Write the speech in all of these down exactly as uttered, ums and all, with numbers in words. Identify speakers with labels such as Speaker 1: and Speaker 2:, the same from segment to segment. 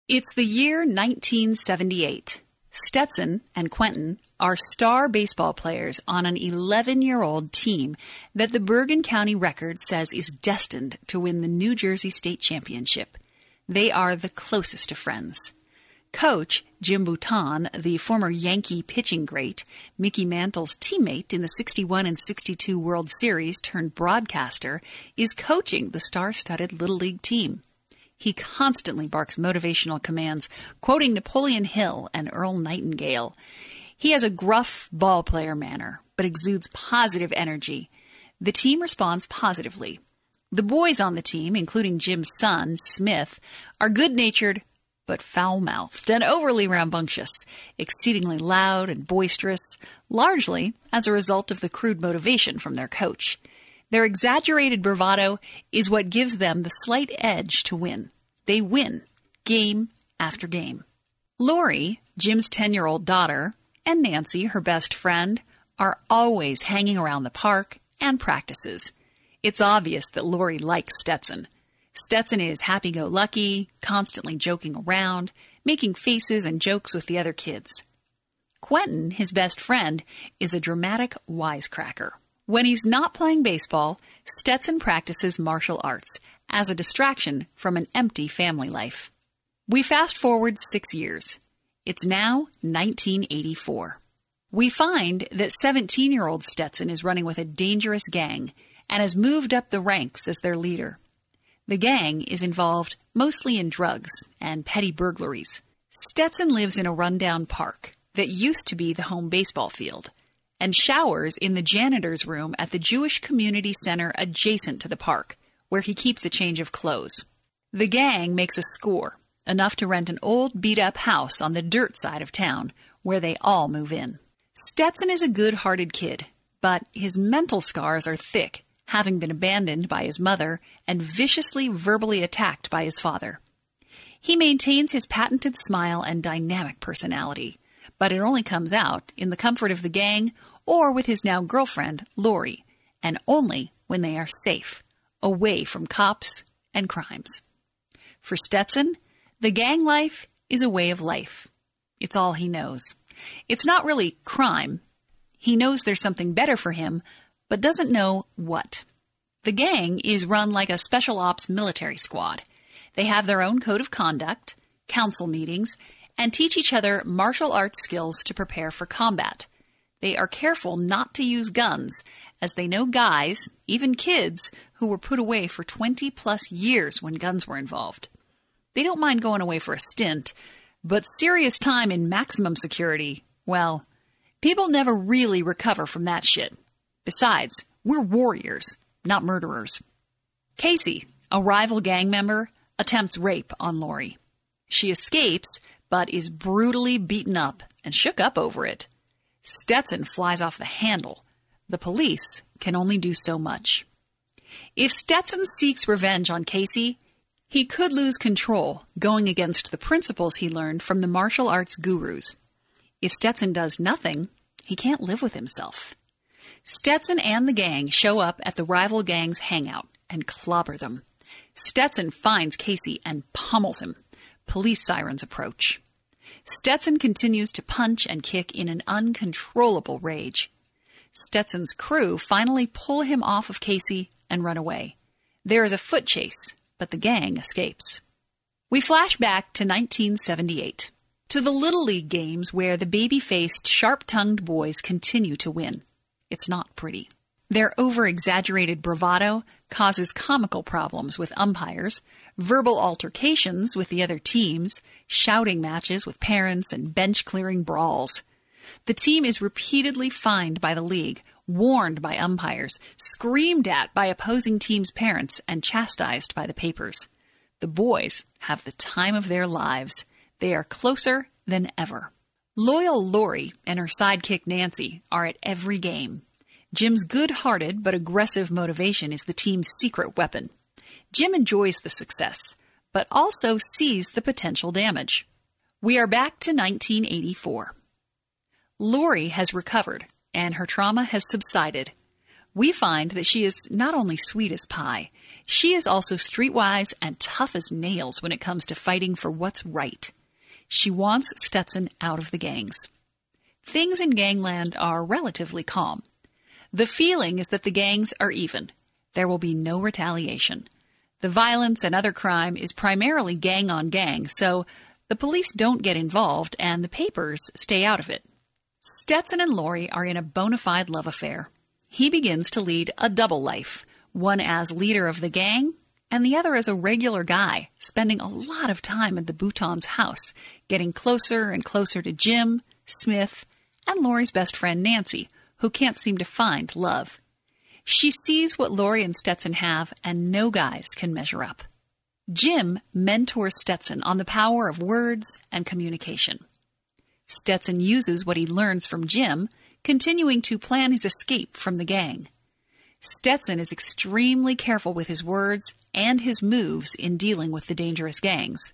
Speaker 1: It's the year nineteen seventy-eight. Stetson and Quentin are star baseball players on an eleven-year-old team that the Bergen County Record says is destined to win the New Jersey State Championship. They are the closest of friends. Coach Jim Bouton, the former Yankee pitching great, Mickey Mantle's teammate in the sixty-one and sixty-two World Series turned broadcaster, is coaching the star-studded Little League team. He constantly barks motivational commands, quoting Napoleon Hill and Earl Nightingale. He has a gruff ballplayer manner, but exudes positive energy. The team responds positively. The boys on the team, including Jim's son, Smith, are good-natured, but foul-mouthed and overly rambunctious, exceedingly loud and boisterous, largely as a result of the crude motivation from their coach. Their exaggerated bravado is what gives them the slight edge to win. They win, game after game. Lori, Jim's ten-year-old daughter, and Nancy, her best friend, are always hanging around the park and practices. It's obvious that Lori likes Stetson. Stetson is happy-go-lucky, constantly joking around, making faces and jokes with the other kids. Quentin, his best friend, is a dramatic wisecracker. When he's not playing baseball, Stetson practices martial arts as a distraction from an empty family life. We fast forward six years. It's now nineteen eighty-four. We find that seventeen-year-old Stetson is running with a dangerous gang and has moved up the ranks as their leader. The gang is involved mostly in drugs and petty burglaries. Stetson lives in a rundown park that used to be the home baseball field, and showers in the janitor's room at the Jewish Community Center adjacent to the park, where he keeps a change of clothes. The gang makes a score, enough to rent an old beat-up house on the dirt side of town, where they all move in. Stetson is a good-hearted kid, but his mental scars are thick, having been abandoned by his mother and viciously verbally attacked by his father. He maintains his patented smile and dynamic personality, but it only comes out in the comfort of the gang or with his now girlfriend, Lori, and only when they are safe, away from cops and crimes. For Stetson, the gang life is a way of life. It's all he knows. It's not really crime. He knows there's something better for him, but doesn't know what. The gang is run like a special ops military squad. They have their own code of conduct, council meetings, and teach each other martial arts skills to prepare for combat. They are careful not to use guns, as they know guys, even kids, who were put away for twenty plus years when guns were involved. They don't mind going away for a stint, but serious time in maximum security, well, people never really recover from that shit. Besides, we're warriors, not murderers. Casey, a rival gang member, attempts rape on Lori. She escapes, but is brutally beaten up and shook up over it. Stetson flies off the handle. The police can only do so much. If Stetson seeks revenge on Casey, he could lose control, going against the principles he learned from the martial arts gurus. If Stetson does nothing, he can't live with himself. Stetson and the gang show up at the rival gang's hangout and clobber them. Stetson finds Casey and pummels him. Police sirens approach. Stetson continues to punch and kick in an uncontrollable rage. Stetson's crew finally pull him off of Casey and run away. There is a foot chase, but the gang escapes. We flash back to nineteen seventy-eight, to the Little League games where the baby-faced, sharp-tongued boys continue to win. It's not pretty. Their over-exaggerated bravado causes comical problems with umpires, verbal altercations with the other teams, shouting matches with parents, and bench-clearing brawls. The team is repeatedly fined by the league, warned by umpires, screamed at by opposing teams' parents, and chastised by the papers. The boys have the time of their lives. They are closer than ever. Loyal Lori and her sidekick Nancy are at every game. Jim's good-hearted but aggressive motivation is the team's secret weapon. Jim enjoys the success, but also sees the potential damage. We are back to nineteen eighty-four. Lori has recovered, and her trauma has subsided. We find that she is not only sweet as pie, She is also streetwise and tough as nails when it comes to fighting for what's right. She wants Stetson out of the gangs. Things in gangland are relatively calm. The feeling is that the gangs are even. There will be no retaliation. The violence and other crime is primarily gang on gang, so the police don't get involved and the papers stay out of it. Stetson and Lori are in a bona fide love affair. He begins to lead a double life, one as leader of the gang and the other as a regular guy, spending a lot of time at the Boutons' house, getting closer and closer to Jim, Smith, and Lori's best friend Nancy, who can't seem to find love. She sees what Lori and Stetson have, and no guys can measure up. Jim mentors Stetson on the power of words and communication. Stetson uses what he learns from Jim, continuing to plan his escape from the gang. Stetson is extremely careful with his words and his moves in dealing with the dangerous gangs.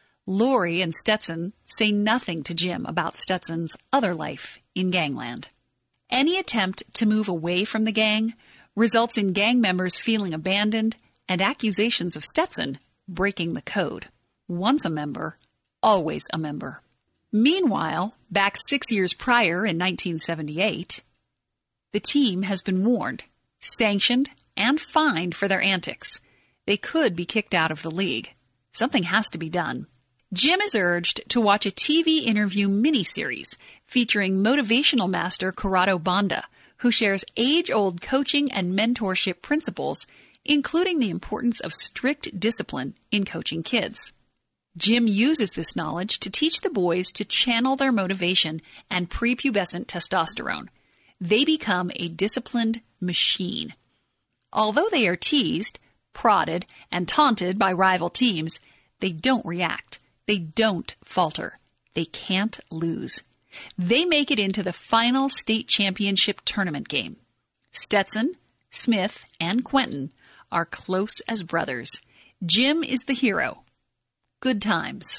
Speaker 1: Lori and Stetson say nothing to Jim about Stetson's other life in gangland. Any attempt to move away from the gang results in gang members feeling abandoned and accusations of Stetson breaking the code. Once a member, always a member. Meanwhile, back six years prior in nineteen seventy-eight, the team has been warned, sanctioned, and fined for their antics. They could be kicked out of the league. Something has to be done. Jim is urged to watch a T V interview miniseries featuring motivational master Corrado Banda, who shares age-old coaching and mentorship principles, including the importance of strict discipline in coaching kids. Jim uses this knowledge to teach the boys to channel their motivation and prepubescent testosterone. They become a disciplined machine. Although they are teased, prodded, and taunted by rival teams, they don't react. They don't falter. They can't lose. They make it into the final state championship tournament game. Stetson, Smith, and Quentin are close as brothers. Jim is the hero. Good times.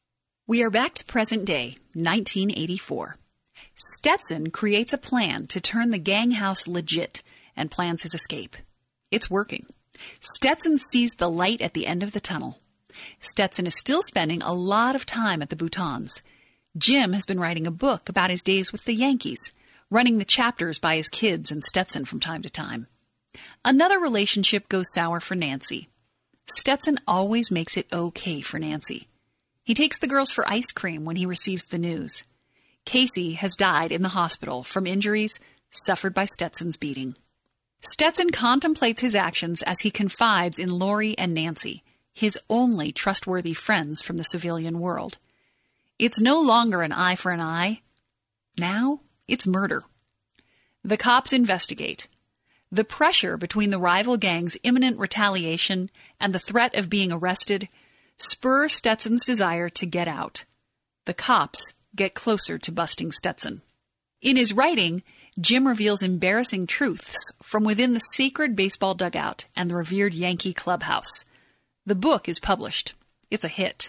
Speaker 1: We are back to present day, nineteen eighty-four. Stetson creates a plan to turn the gang house legit and plans his escape. It's working. Stetson sees the light at the end of the tunnel. Stetson is still spending a lot of time at the Boutons. Jim has been writing a book about his days with the Yankees, running the chapters by his kids and Stetson from time to time. Another relationship goes sour for Nancy. Stetson always makes it okay for Nancy. He takes the girls for ice cream when he receives the news. Casey has died in the hospital from injuries suffered by Stetson's beating. Stetson contemplates his actions as he confides in Lori and Nancy, his only trustworthy friends from the civilian world. It's no longer an eye for an eye. Now it's murder. The cops investigate. The pressure between the rival gang's imminent retaliation and the threat of being arrested spur Stetson's desire to get out. The cops get closer to busting Stetson. In his writing, Jim reveals embarrassing truths from within the sacred baseball dugout and the revered Yankee clubhouse. The book is published. It's a hit.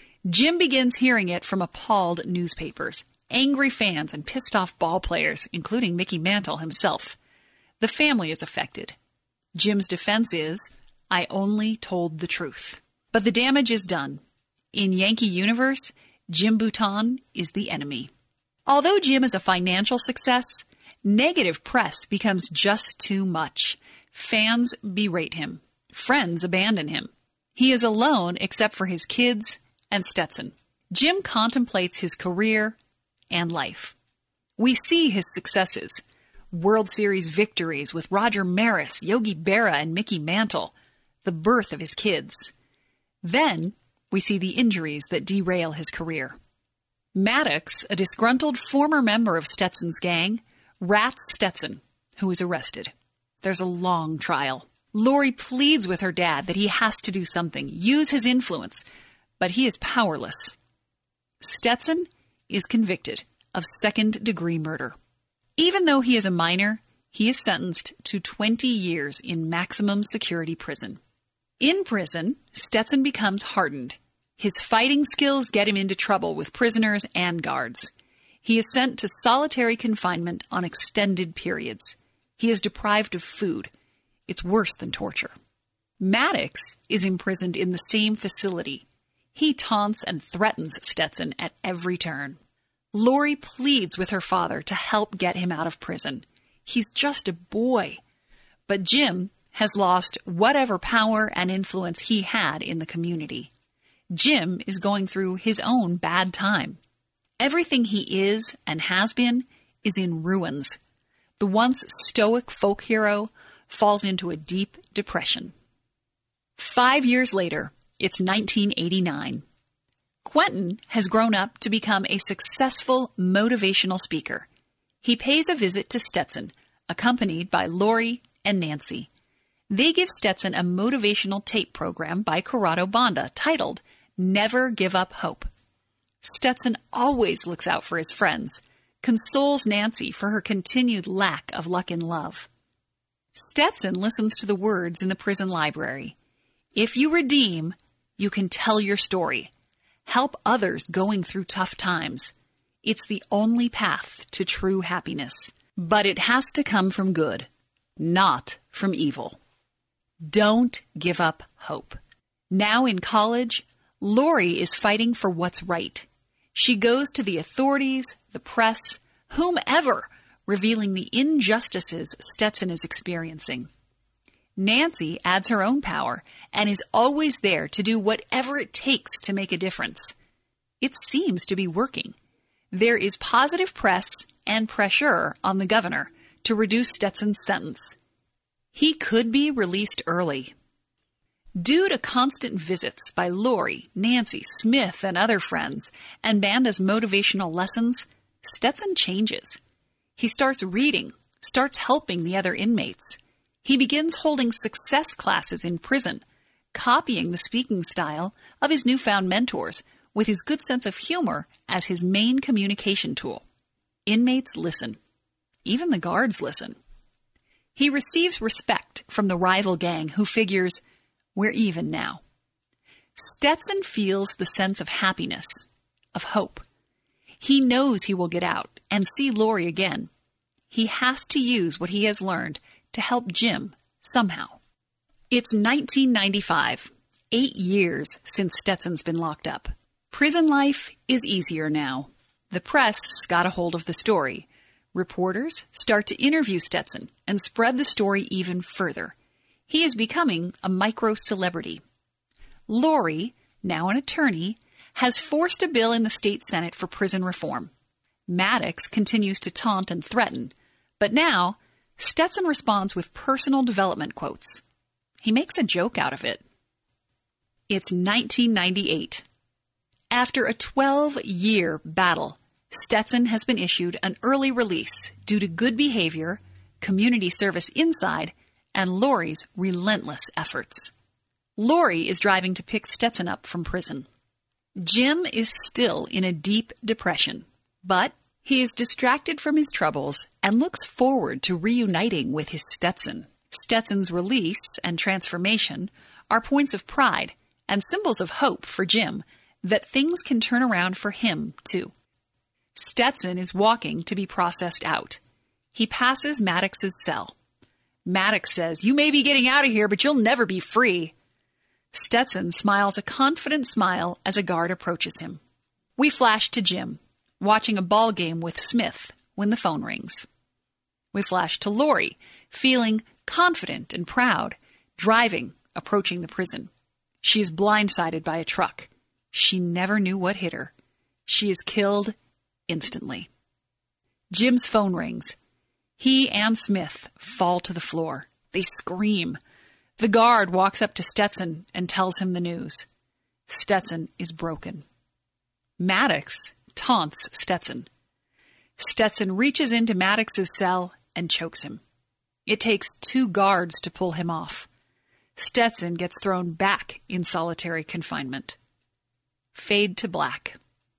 Speaker 1: Jim begins hearing it from appalled newspapers, angry fans, and pissed-off ball players, including Mickey Mantle himself. The family is affected. Jim's defense is, I only told the truth. But the damage is done. In Yankee universe, Jim Bouton is the enemy. Although Jim is a financial success, negative press becomes just too much. Fans berate him. Friends abandon him. He is alone except for his kids and Stetson. Jim contemplates his career and life. We see his successes. World Series victories with Roger Maris, Yogi Berra, and Mickey Mantle. The birth of his kids. Then we see the injuries that derail his career. Maddox, a disgruntled former member of Stetson's gang, rats Stetson, who is arrested. There's a long trial. Lori pleads with her dad that he has to do something, use his influence, but he is powerless. Stetson is convicted of second-degree murder. Even though he is a minor, he is sentenced to twenty years in maximum security prison. In prison, Stetson becomes hardened. His fighting skills get him into trouble with prisoners and guards. He is sent to solitary confinement on extended periods. He is deprived of food. It's worse than torture. Maddox is imprisoned in the same facility. He taunts and threatens Stetson at every turn. Lori pleads with her father to help get him out of prison. He's just a boy. But Jim has lost whatever power and influence he had in the community. Jim is going through his own bad time. Everything he is and has been is in ruins. The once stoic folk hero falls into a deep depression. Five years later, it's nineteen eighty-nine. Quentin has grown up to become a successful motivational speaker. He pays a visit to Stetson, accompanied by Lori and Nancy. They give Stetson a motivational tape program by Corrado Banda titled Never Give Up Hope. Stetson always looks out for his friends, consoles Nancy for her continued lack of luck in love. Stetson listens to the words in the prison library. If you redeem, you can tell your story. Help others going through tough times. It's the only path to true happiness. But it has to come from good, not from evil. Don't give up hope. Now in college, Lori is fighting for what's right. She goes to the authorities, the press, whomever, revealing the injustices Stetson is experiencing. Nancy adds her own power and is always there to do whatever it takes to make a difference. It seems to be working. There is positive press and pressure on the governor to reduce Stetson's sentence. He could be released early. Due to constant visits by Lori, Nancy, Smith, and other friends, and Banda's motivational lessons, Stetson changes. He starts reading, starts helping the other inmates. He begins holding success classes in prison, copying the speaking style of his newfound mentors, with his good sense of humor as his main communication tool. Inmates listen. Even the guards listen. He receives respect from the rival gang who figures, we're even now. Stetson feels the sense of happiness, of hope. He knows he will get out and see Lori again. He has to use what he has learned to help Jim somehow. It's nineteen ninety-five, eight years since Stetson's been locked up. Prison life is easier now. The press got a hold of the story. Reporters start to interview Stetson and spread the story even further. He is becoming a micro-celebrity. Lori, now an attorney, has forced a bill in the state Senate for prison reform. Maddox continues to taunt and threaten, but now Stetson responds with personal development quotes. He makes a joke out of it. It's nineteen ninety-eight. After a twelve-year battle, Stetson has been issued an early release due to good behavior, community service inside, and Lori's relentless efforts. Lori is driving to pick Stetson up from prison. Jim is still in a deep depression, but he is distracted from his troubles and looks forward to reuniting with his Stetson. Stetson's release and transformation are points of pride and symbols of hope for Jim that things can turn around for him, too. Stetson is walking to be processed out. He passes Maddox's cell. Maddox says, "You may be getting out of here, but you'll never be free." Stetson smiles a confident smile as a guard approaches him. We flash to Jim, watching a ball game with Smith when the phone rings. We flash to Lori, feeling confident and proud, driving, approaching the prison. She is blindsided by a truck. She never knew what hit her. She is killed instantly. Jim's phone rings. He and Smith fall to the floor. They scream. The guard walks up to Stetson and tells him the news. Stetson is broken. Maddox taunts Stetson. Stetson reaches into Maddox's cell and chokes him. It takes two guards to pull him off. Stetson gets thrown back in solitary confinement. Fade to black.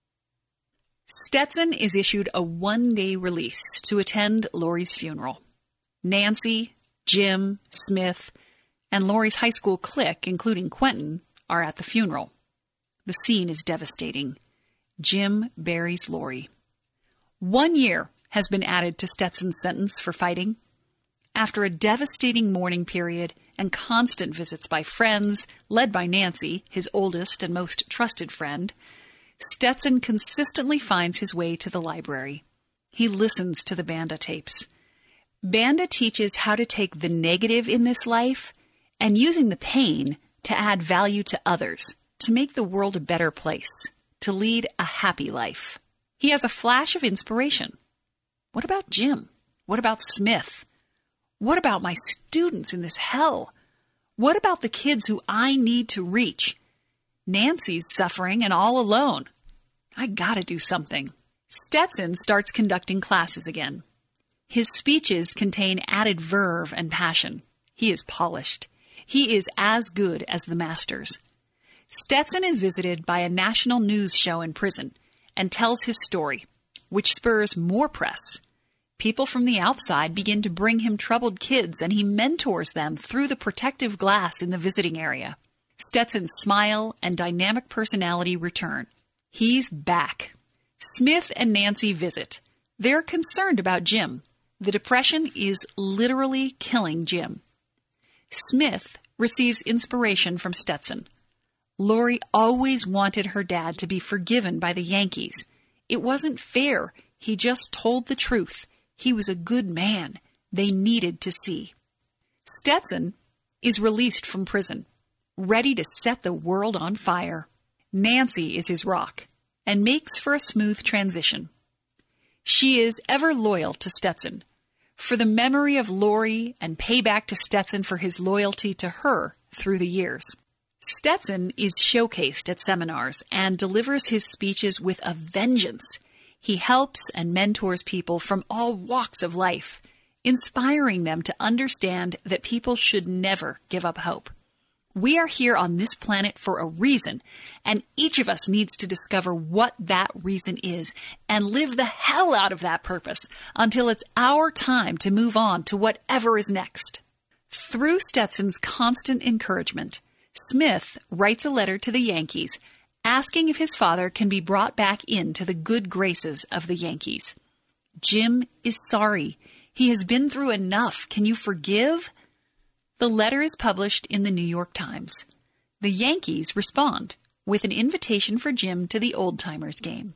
Speaker 1: Stetson is issued a one-day release to attend Lori's funeral. Nancy, Jim, Smith, and Lori's high school clique, including Quentin, are at the funeral. The scene is devastating. Jim buries Lori. One year has been added to Stetson's sentence for fighting. After a devastating mourning period and constant visits by friends, led by Nancy, his oldest and most trusted friend, Stetson consistently finds his way to the library. He listens to the Banda tapes. Banda teaches how to take the negative in this life and using the pain to add value to others, to make the world a better place, to lead a happy life. He has a flash of inspiration. What about Jim? What about Smith? What about my students in this hell? What about the kids who I need to reach? Nancy's suffering and all alone. I gotta do something. Stetson starts conducting classes again. His speeches contain added verve and passion. He is polished. He is as good as the masters. Stetson is visited by a national news show in prison and tells his story, which spurs more press. People from the outside begin to bring him troubled kids, and he mentors them through the protective glass in the visiting area. Stetson's smile and dynamic personality return. He's back. Smith and Nancy visit. They're concerned about Jim. The depression is literally killing Jim. Smith receives inspiration from Stetson. Lori always wanted her dad to be forgiven by the Yankees. It wasn't fair. He just told the truth. He was a good man. They needed to see. Stetson is released from prison, ready to set the world on fire. Nancy is his rock and makes for a smooth transition. She is ever loyal to Stetson, for the memory of Lori and payback to Stetson for his loyalty to her through the years. Stetson is showcased at seminars and delivers his speeches with a vengeance. He helps and mentors people from all walks of life, inspiring them to understand that people should never give up hope. We are here on this planet for a reason, and each of us needs to discover what that reason is and live the hell out of that purpose until it's our time to move on to whatever is next. Through Stetson's constant encouragement, Smith writes a letter to the Yankees asking if his father can be brought back into the good graces of the Yankees. Jim is sorry. He has been through enough. Can you forgive? The letter is published in the New York Times. The Yankees respond with an invitation for Jim to the Old Timers game.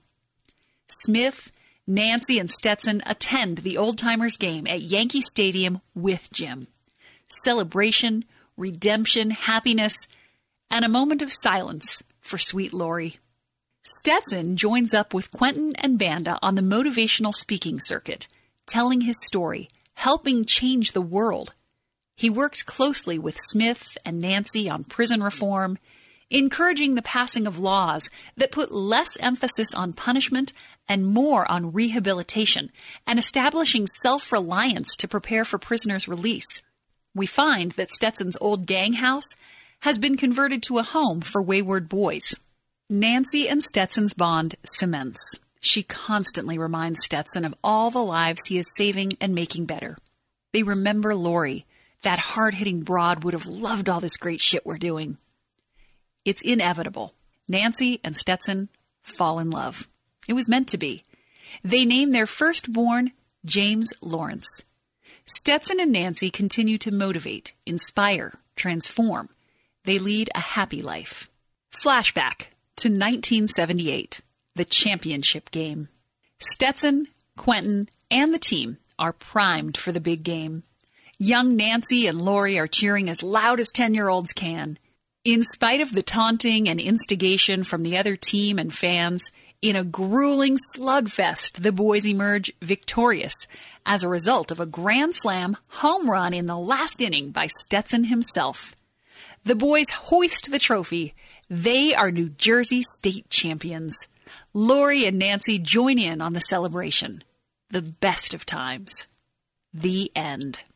Speaker 1: Smith, Nancy, and Stetson attend the Old Timers game at Yankee Stadium with Jim. Celebration, redemption, happiness, and a moment of silence for sweet Lori. Stetson joins up with Quentin and Banda on the motivational speaking circuit, telling his story, helping change the world. He works closely with Smith and Nancy on prison reform, encouraging the passing of laws that put less emphasis on punishment and more on rehabilitation, and establishing self-reliance to prepare for prisoners' release. We find that Stetson's old gang house has been converted to a home for wayward boys. Nancy and Stetson's bond cements. She constantly reminds Stetson of all the lives he is saving and making better. They remember Lori. That hard-hitting broad would have loved all this great shit we're doing. It's inevitable. Nancy and Stetson fall in love. It was meant to be. They name their firstborn James Lawrence. Stetson and Nancy continue to motivate, inspire, transform. They lead a happy life. Flashback to nineteen seventy-eight, the championship game. Stetson, Quentin, and the team are primed for the big game. Young Nancy and Lori are cheering as loud as ten-year-olds can. In spite of the taunting and instigation from the other team and fans, in a grueling slugfest, the boys emerge victorious as a result of a grand slam home run in the last inning by Stetson himself. The boys hoist the trophy. They are New Jersey state champions. Lori and Nancy join in on the celebration. The best of times. The end.